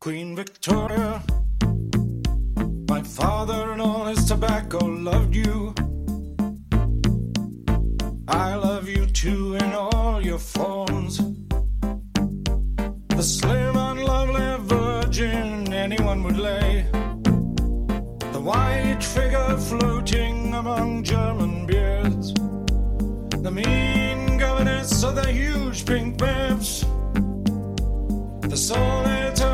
Queen Victoria, my father and all his tobacco loved you. I love you too in all your forms. The slim, unlovely virgin anyone would lay. The white figure floating among German beards. The mean governess of the huge pink bear.